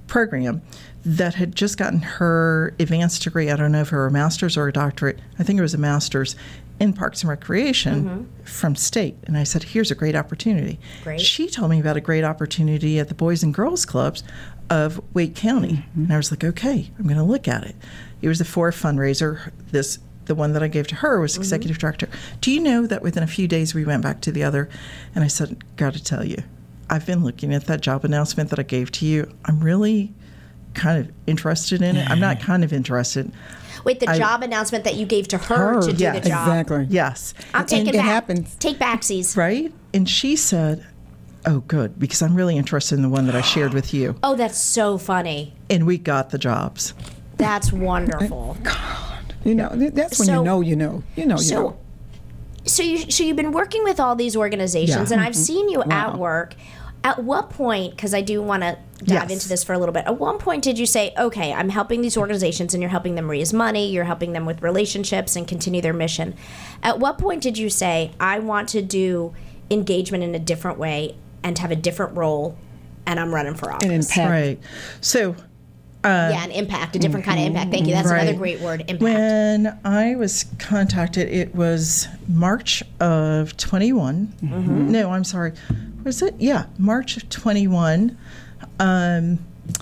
program that had just gotten her advanced degree. I don't know if it were a master's or a doctorate. I think it was a master's in Parks and Recreation from state. And I said, here's a great opportunity. Great. She told me about a great opportunity at the Boys and Girls Clubs of Wake County. And I was like, okay, I'm going to look at it. It was a fundraiser. The one that I gave to her was executive director. Do you know that within a few days we went back to the other, and I said, got to tell you, I've been looking at that job announcement that I gave to you. I'm really kind of interested in it. I'm not kind of interested. Wait, the job announcement that you gave to her to do the job. Exactly. Yes. I'll take it back. Happens. Take backsies. Right? And she said, oh, good, because I'm really interested in the one that I shared with you. Oh, that's so funny. And we got the jobs. That's wonderful. God. That's when you know. So you've been working with all these organizations, and I've seen you at work. At what point, because I do want to dive into this for a little bit, at what point did you say, okay, I'm helping these organizations and you're helping them raise money, you're helping them with relationships and continue their mission. At what point did you say, I want to do engagement in a different way and have a different role, and I'm running for office? An impact. Right. So... an impact, a different kind of impact. Thank you. That's another great word, impact. When I was contacted, it was March of 21. No, I'm sorry. Was it? Yeah, March of 21. I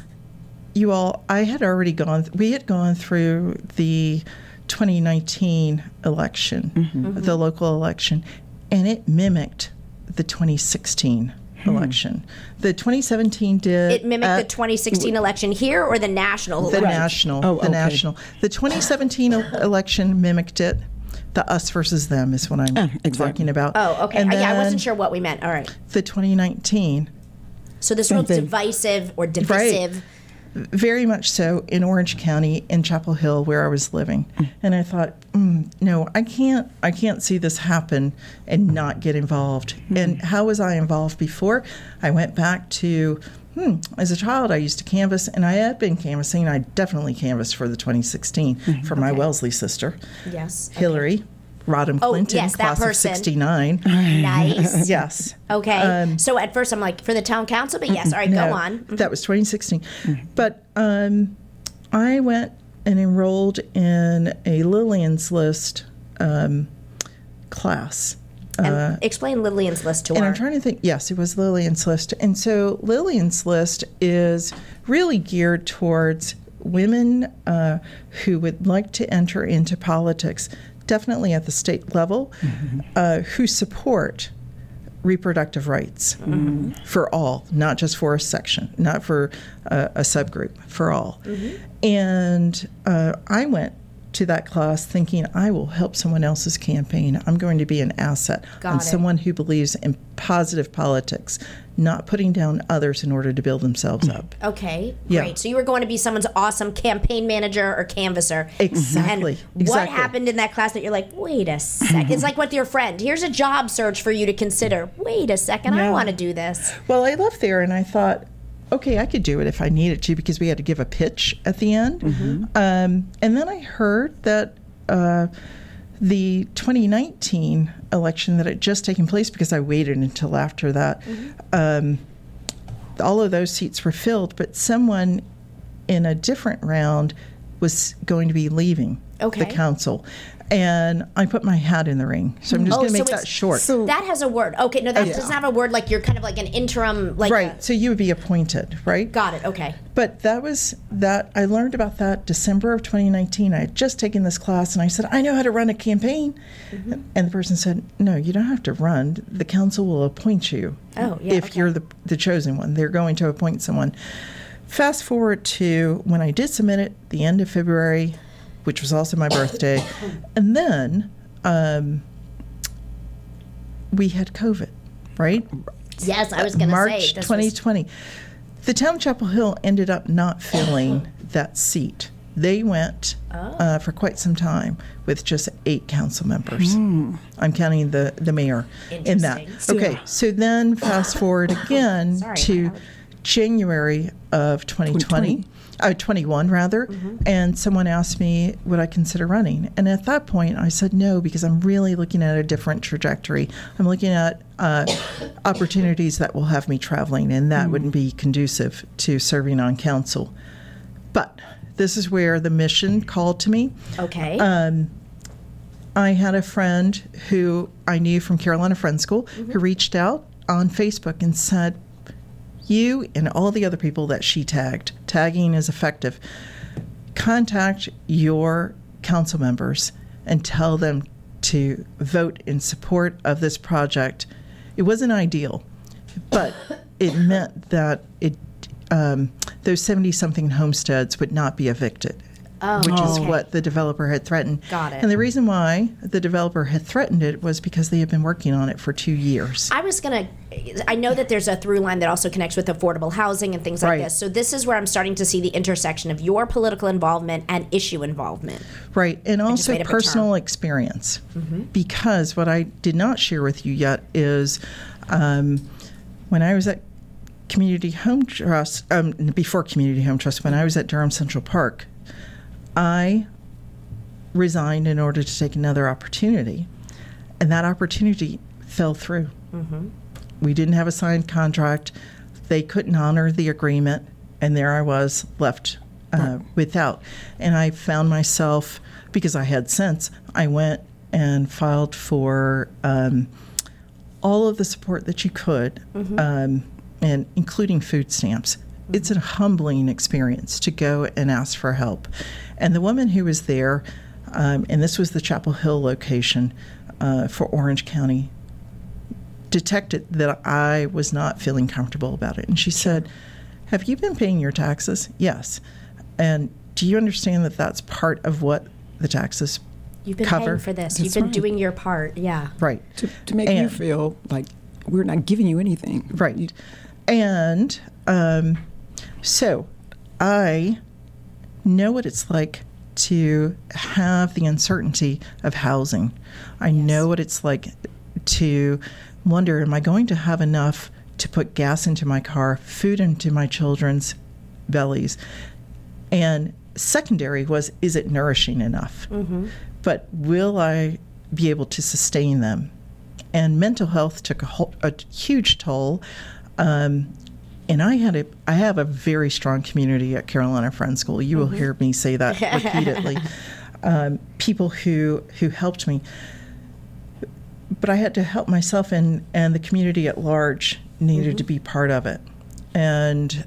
had already we had gone through the 2019 election, the local election, and it mimicked the 2016 election. The 2017 did. It mimicked the 2016 election here, or the national? The national. Oh, okay. National. The 2017 election mimicked it. The us versus them is what I'm talking about. Oh, okay. And I wasn't sure what we meant. All right. The 2019. So this was divisive or divisive. Right. Very much so in Orange County, in Chapel Hill, where I was living. And I thought, no, I can't see this happen and not get involved. And how was I involved before? I went back to, as a child, I used to canvass, and I had been canvassing. I definitely canvassed for the 2016 for my Wellesley sister. Yes. Hillary Rodham Clinton, yes, that class person. of 69. Nice. Yes. Okay. So at first I'm like, for the town council, but yes. All right, go on. That was 2016. But I went and enrolled in a Lillian's List class. And explain Lillian's List to her. And I'm trying to think. Yes, it was Lillian's List. And so Lillian's List is really geared towards women who would like to enter into politics, definitely at the state level, who support reproductive rights for all, not just for a section, not for a subgroup, for all. And I went to that class thinking, I will help someone else's campaign. I'm going to be an asset. I'm someone who believes in positive politics, not putting down others in order to build themselves up. Okay, great. So you were going to be someone's awesome campaign manager or canvasser. Exactly. And what happened in that class that you're like, wait a second? It's like with your friend. Here's a job search for you to consider. Wait a second, I want to do this. Well, I left there and I thought, okay, I could do it if I needed to, because we had to give a pitch at the end. And then I heard that the 2019 election that had just taken place, because I waited until after that, all of those seats were filled, but someone in a different round was going to be leaving the council. And I put my hat in the ring. So I'm just going to make that short. So that has a word. Okay, no, that doesn't have a word, like you're kind of like an interim. Like right, so you would be appointed, right? Got it, okay. But that was that. I learned about that December of 2019. I had just taken this class, and I said, I know how to run a campaign. And the person said, no, you don't have to run. The council will appoint you if you're the chosen one. They're going to appoint someone. Fast forward to when I did submit it, the end of February, which was also my birthday. And then we had COVID, right? Yes, I was going to say. March 2020. The town of Chapel Hill ended up not filling that seat. They went for quite some time with just 8 council members. I'm counting the mayor in that. Okay, so then fast forward again January of 21 rather, and someone asked me, would I consider running? And at that point, I said no, because I'm really looking at a different trajectory. I'm looking at opportunities that will have me traveling, and that wouldn't be conducive to serving on council. But this is where the mission called to me. Okay. I had a friend who I knew from Carolina Friend School who reached out on Facebook and said, you and all the other people that she tagged, tagging is effective, contact your council members and tell them to vote in support of this project. It wasn't ideal, but it meant that those 70-something homesteads would not be evicted. Which is what the developer had threatened. Got it. And the reason why the developer had threatened it was because they had been working on it for 2 years. I know that there's a through line that also connects with affordable housing and things like this. So this is where I'm starting to see the intersection of your political involvement and issue involvement. Right, and also personal experience. Because what I did not share with you yet is when I was at Community Home Trust, before Community Home Trust, when I was at Durham Central Park, I resigned in order to take another opportunity, and that opportunity fell through. We didn't have a signed contract. They couldn't honor the agreement, and there I was left without. And I found myself, because I had sense, I went and filed for all of the support that you could, and including food stamps. It's a humbling experience to go and ask for help. And the woman who was there, and this was the Chapel Hill location for Orange County, detected that I was not feeling comfortable about it. And she said, have you been paying your taxes? Yes. And do you understand that that's part of what the taxes You've been cover? paying for this. You've been doing your part. Yeah. Right. To make you feel like we're not giving you anything. Right. And so I know what it's like to have the uncertainty of housing. I know what it's like to wonder, am I going to have enough to put gas into my car, food into my children's bellies? And secondary was, is it nourishing enough? But will I be able to sustain them? And mental health took a huge toll. And I have a very strong community at Carolina Friend School. You will hear me say that repeatedly. People who helped me. But I had to help myself, and the community at large needed to be part of it. And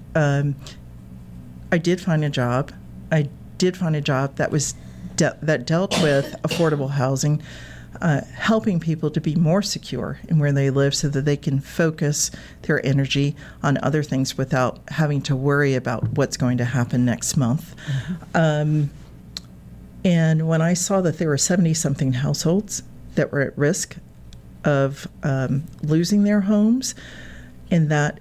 I did find a job. I did find a job that was that dealt with affordable housing, helping people to be more secure in where they live so that they can focus their energy on other things without having to worry about what's going to happen next month. And when I saw that there were 70-something households that were at risk of losing their homes, and that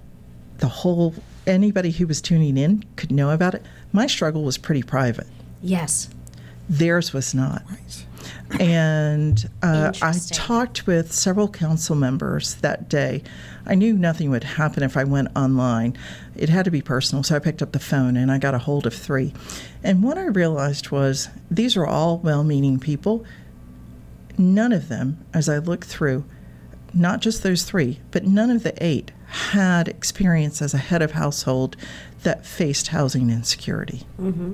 anybody who was tuning in could know about it, my struggle was pretty private. Yes. Theirs was not. Right. And I talked with several council members that day. I knew nothing would happen if I went online. It had to be personal, so I picked up the phone and I got a hold of 3. And what I realized was these are all well-meaning people. None of them, as I looked through, not just those 3, but none of the 8 had experience as a head of household that faced housing insecurity.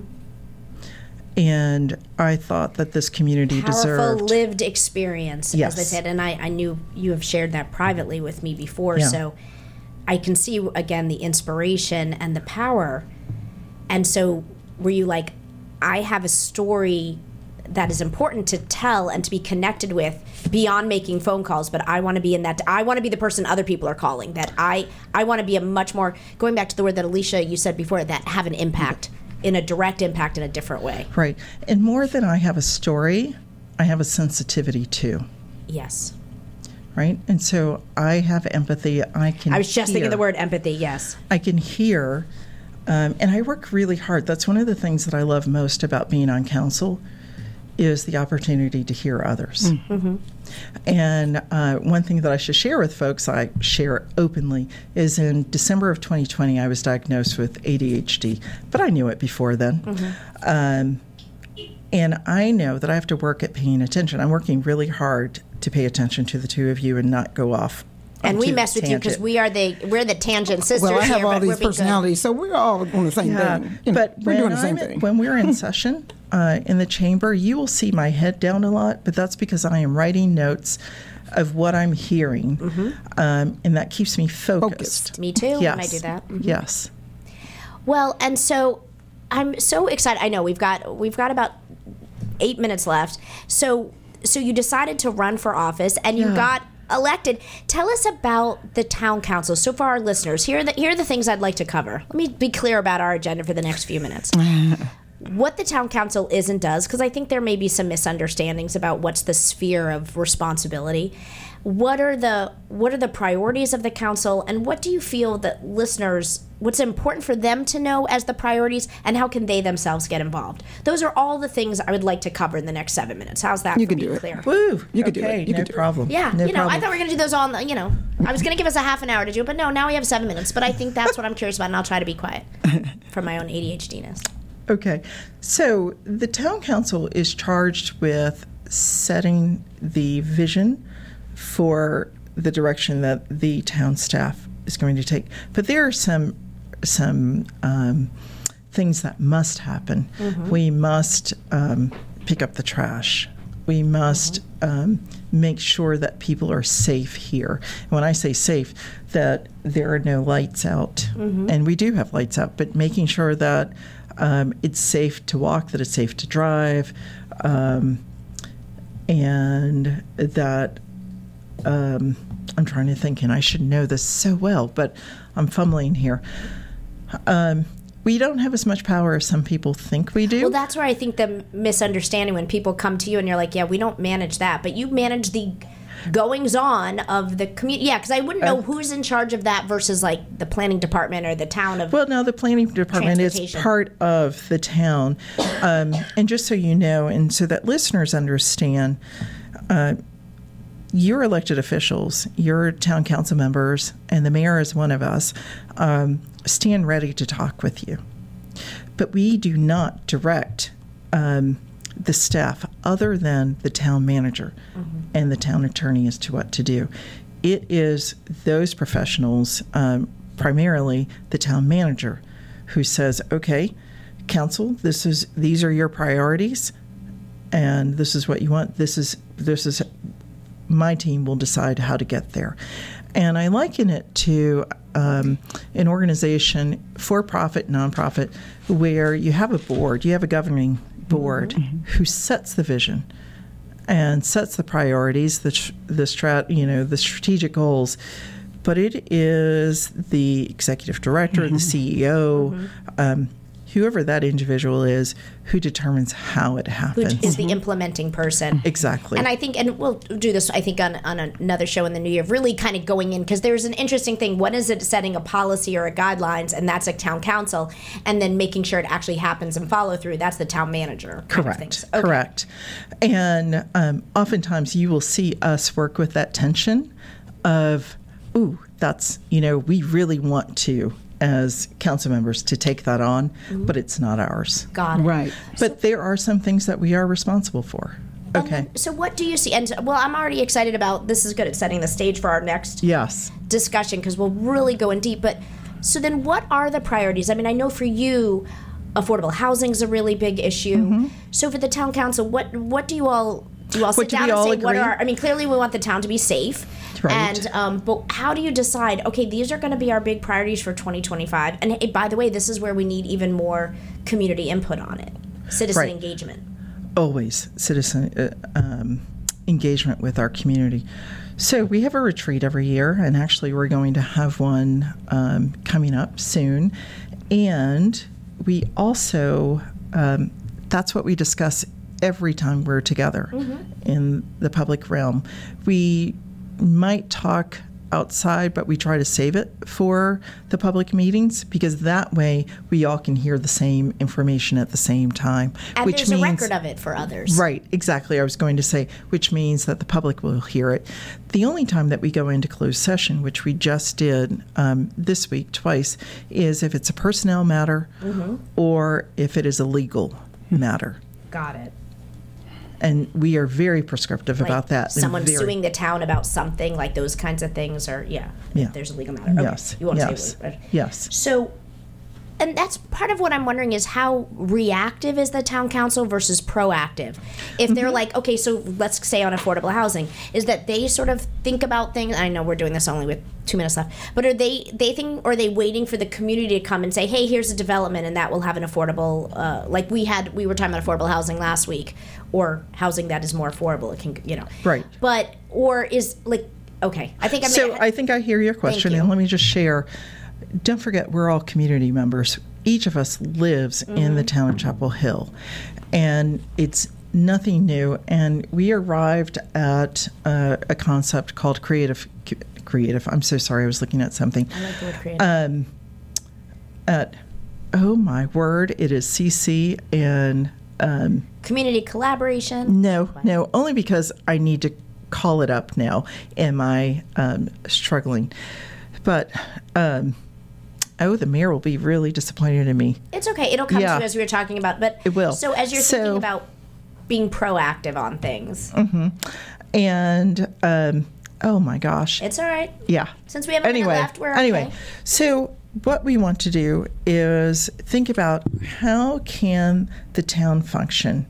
And I thought that this community deserved... Powerful lived experience, as they said. And I knew you have shared that privately with me before. Yeah. So I can see, again, the inspiration and the power. And so were you like, I have a story that is important to tell and to be connected with beyond making phone calls, but I want to be in that. I want to be the person other people are calling. That I want to be a much more, going back to the word that Alicia, you said before, that have an impact, in a direct impact in a different way. Right. And more than I have a story, I have a sensitivity too. Yes. Right? And so I have empathy. I was just thinking the word empathy, yes. I can hear, and I work really hard. That's one of the things that I love most about being on council is the opportunity to hear others. And one thing that I should share with folks, I share openly, is in December of 2020, I was diagnosed with ADHD, but I knew it before then. And I know that I have to work at paying attention. I'm working really hard to pay attention to the two of you and not go off. And we mess with you because we're the tangent sisters. Well, I have here, all but these we're being personalities, so we're all on the same thing. You know, But we're doing the same thing. when we're in session in the chamber, you will see my head down a lot, but that's because I am writing notes of what I'm hearing, and that keeps me focused. Me too, when I do that. Yes. Well, and so I'm so excited. I know we've got about 8 minutes left. So you decided to run for office, and you got elected. Tell us about the town council. So for our listeners, here are the things I'd like to cover. Let me be clear about our agenda for the next few minutes. What the town council is and does, because I think there may be some misunderstandings about what's the sphere of responsibility. What are the priorities of the council, and what do you feel that listeners, what's important for them to know as the priorities, and how can they themselves get involved? Those are all the things I would like to cover in the next 7 minutes. How's that? You can do it. Clear? Woo! You could do it. You no could do it. problem. Yeah, no I problem. thought we were going to do those all, I was going to give us a half an hour to do it, but no, now we have 7 minutes. But I think that's what I'm curious about, and I'll try to be quiet for my own ADHD-ness. Okay. So the town council is charged with setting the vision for the direction that the town staff is going to take. But there are some things that must happen. We must pick up the trash. We must make sure that people are safe here. And when I say safe, that there are no lights out. And we do have lights out, but making sure that it's safe to walk, that it's safe to drive, and that I'm trying to think, and I should know this so well, but I'm fumbling here. We don't have as much power as some people think we do. Well, that's where I think the misunderstanding when people come to you and you're like, yeah, we don't manage that, but you manage the goings-on of the community. Yeah, because I wouldn't know who's in charge of that versus like the planning department or the town of. Well, no, the planning department is part of the town. And just so you know, and so that listeners understand, your elected officials, your town council members, and the mayor is one of us, stand ready to talk with you. But we do not direct the staff other than the town manager and the town attorney as to what to do. It is those professionals, primarily the town manager, who says, okay, council, these are your priorities, and this is what you want. This is my team will decide how to get there. And I liken it to an organization, for-profit, nonprofit, where you have a board, you have a governing board who sets the vision and sets the priorities, the strategic goals. But it is the executive director, the CEO, whoever that individual is, who determines how it happens. Who is the implementing person. Exactly. And I think, and we'll do this, I think, on another show in the new year, really kind of going in, because there's an interesting thing. One is it setting a policy or a guidelines, and that's a town council, and then making sure it actually happens and follow through, that's the town manager. Correct. Okay. Correct. And oftentimes you will see us work with that tension of, that's, we really want to, as council members, to take that on, but it's not ours. Got it. Right. But there are some things that we are responsible for. Okay. Then, so what do you see? And well, I'm already excited about, this is good at setting the stage for our next discussion, because we'll really go in deep. But so then what are the priorities? I mean, I know for you, affordable housing is a really big issue. So for the town council, what do you all sit down and say, agree? Clearly we want the town to be safe. Right. And but how do you decide, okay, these are going to be our big priorities for 2025? And hey, by the way, this is where we need even more community input on it, citizen engagement. Always citizen engagement with our community. So we have a retreat every year, and actually we're going to have one coming up soon. And we also, that's what we discuss every time we're together in the public realm. We might talk outside, but we try to save it for the public meetings because that way we all can hear the same information at the same time. And which there's means, a record of it for others. Right, exactly. I was going to say, which means that the public will hear it. The only time that we go into closed session, which we just did this week twice, is if it's a personnel matter or if it is a legal matter. Got it. And we are very prescriptive about that. Someone suing the town about something, like those kinds of things, or there's a legal matter. Okay. Yes. You won't yes. say it. Yes. So, and that's part of what I'm wondering is how reactive is the town council versus proactive? If they're like, okay, so let's say on affordable housing, is that they sort of think about things. I know we're doing this only with 2 minutes left, but are they waiting for the community to come and say, hey, here's a development and that will have an affordable, like we were talking about affordable housing last week, or housing that is more affordable. It can, Right. But, or is like, okay, I think I think I hear your question, and let me just share. Don't forget, we're all community members. Each of us lives in the town of Chapel Hill, and it's nothing new. And we arrived at a concept called creative. I'm so sorry, I was looking at something. I like the word creative. Oh my word, it is CC and community collaboration. No, only because I need to call it up now. Am I struggling? But the mayor will be really disappointed in me. It's okay. It'll come to you as we were talking about. But it will. So as you're thinking about being proactive on things. And oh my gosh. It's all right. Yeah. Since we have a minute left, we're okay. Anyway, so what we want to do is think about how can the town function.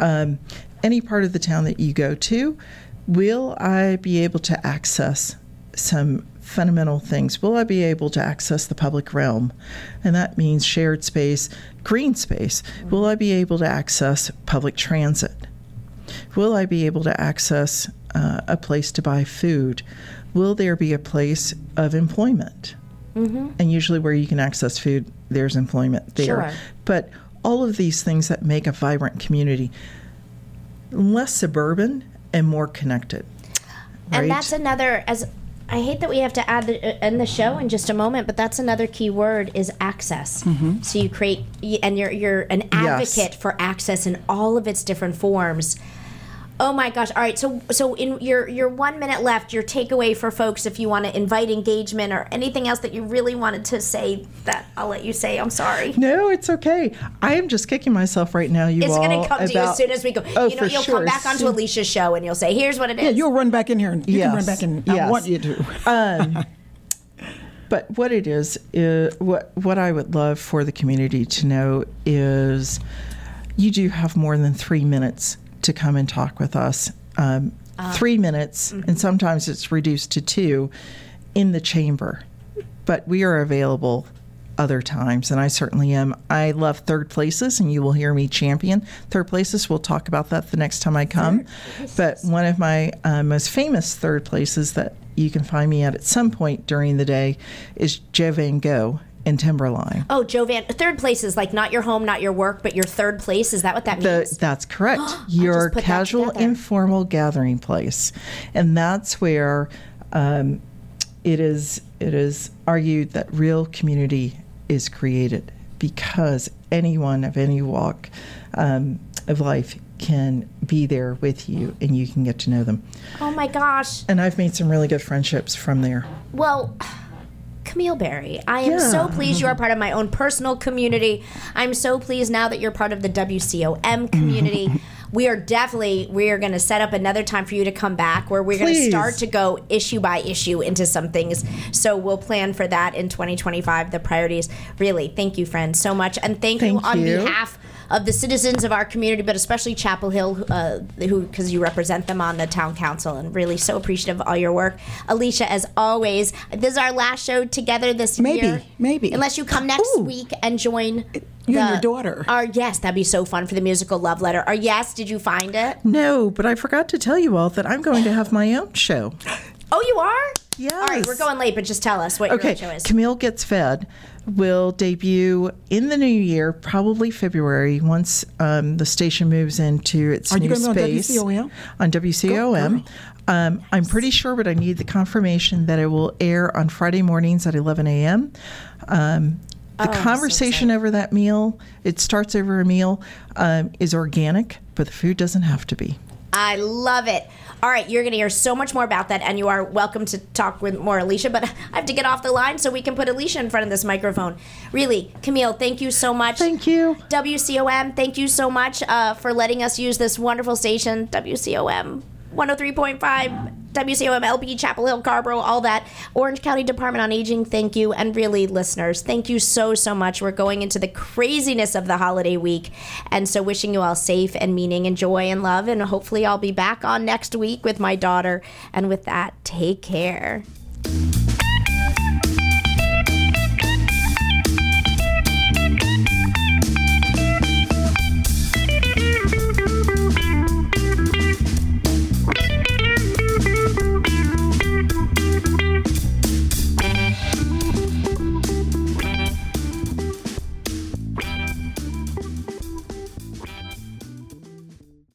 Any part of the town that you go to, will I be able to access some fundamental things? Will I be able to access the public realm? And that means shared space, green space. Will I be able to access public transit? Will I be able to access a place to buy food? Will there be a place of employment? And usually where you can access food, there's employment there. Sure. But all of these things that make a vibrant community, less suburban and more connected. Right? And that's another, I hate that we have to end the show in just a moment, but that's another key word is access. So you create, and you're an advocate for access in all of its different forms. Oh my gosh! All right, so in your 1 minute left, your takeaway for folks, if you want to invite engagement or anything else that you really wanted to say, that I'll let you say. I'm sorry. No, it's okay. I am just kicking myself right now. It's going to come to you as soon as we go. Oh, you'll come back onto Alicia's show and you'll say, "Here's what it is." Yeah, you'll run back in here and you can run back in. I want you to. But what it is what I would love for the community to know is you do have more than 3 minutes to come and talk with us. 3 minutes, and sometimes it's reduced to 2 in the chamber. But we are available other times, and I certainly am. I love third places, and you will hear me champion third places. We'll talk about that the next time I come. But one of my most famous third places that you can find me at some point during the day is Joe Van Gogh in Timberline. Oh, third place is like not your home, not your work, but your third place. Is that what that means? That's correct. Your casual, informal gathering place. And that's where it is argued that real community is created because anyone of any walk of life can be there with you and you can get to know them. Oh my gosh. And I've made some really good friendships from there. Well, Camille Berry, I am so pleased you are part of my own personal community. I'm so pleased now that you're part of the WCOM community. We are going to set up another time for you to come back where we're going to start to go issue by issue into some things. So we'll plan for that in 2025, the priorities. Really, thank you, friends, so much. And thank you on behalf of the citizens of our community, but especially Chapel Hill, because you represent them on the town council, and really so appreciative of all your work. Alicia, as always, this is our last show together this year. Maybe. Unless you come next week and join you and your daughter. Yes, that'd be so fun for the musical Love Letter. Yes, did you find it? No, but I forgot to tell you all that I'm going to have my own show. Oh, you are? Yes. All right, we're going late, but just tell us what your show is. Camille Gets Fed will debut in the new year, probably February, once the station moves into its new space. Are you going to be on WCOM? On WCOM. Nice. I'm pretty sure, but I need the confirmation that it will air on Friday mornings at 11 a.m. The conversation over that meal, it starts over a meal, is organic, but the food doesn't have to be. I love it. All right, you're going to hear so much more about that, and you are welcome to talk with more Alicia, but I have to get off the line so we can put Alicia in front of this microphone. Really, Camille, thank you so much. Thank you. WCOM, thank you so much for letting us use this wonderful station, WCOM 103.5. WCOM, LP, Chapel Hill, Carborough, all that. Orange County Department on Aging, thank you. And really, listeners, thank you so much. We're going into the craziness of the holiday week. And so wishing you all safe and meaning and joy and love. And hopefully I'll be back on next week with my daughter. And with that, take care.